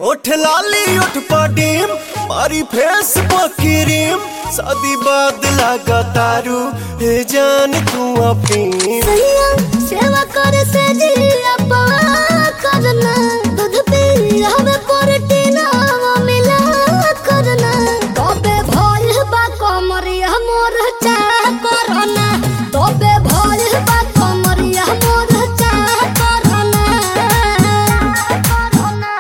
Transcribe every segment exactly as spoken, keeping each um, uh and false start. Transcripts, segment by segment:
ओठ लाली ओठ पडीम मारी फेस पकीरीम शादी बाद लगा तारू हे जान तू अपनी सैया सेवा करे से जिया पवा करना दूध पी हमें प्रोटीन मिला करना तबे भोल बा कमरिया मोर चा करना तबे भोल बा कमरिया मोर चा करना करना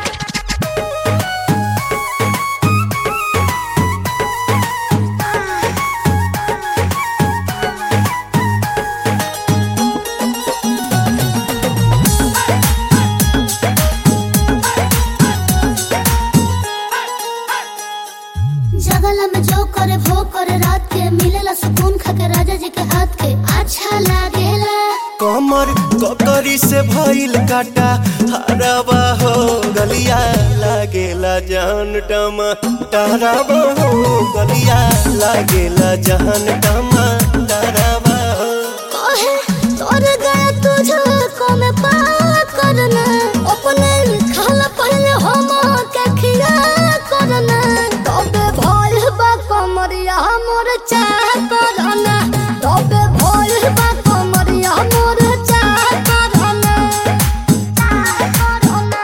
जगला में जो करे वो करे रात के मिलेला सुकून खाके राजा जी के हाथ के अच्छा लागेला कमर ककरी से भइल काटा हराबा हो गलिया लागेला जान टमा डराबा हो गलिया लागेला जान टमा डराबा हो कहे तोर गया तुझे को में पा करना अपने खाला पहले हम के खिया करना तबे भोल बा कमरिया मोर चाह करना तबे भोल बा कमरिया मोर चाह करना चाह करना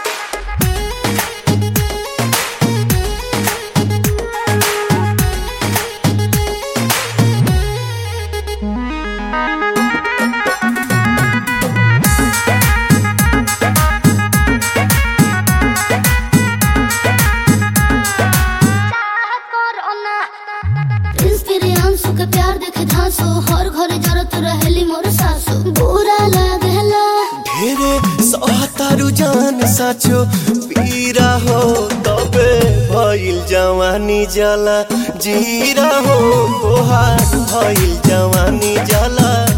इंस्पिरियांसु के प्यार देखे धांसो हर घरे जरत रहेली मोर सासु बुरा लागेला ढेरे सहतारू जान साचो पीरा हो तबे भइल जवानी जला जीरा हो तोहार भइल जवानी जला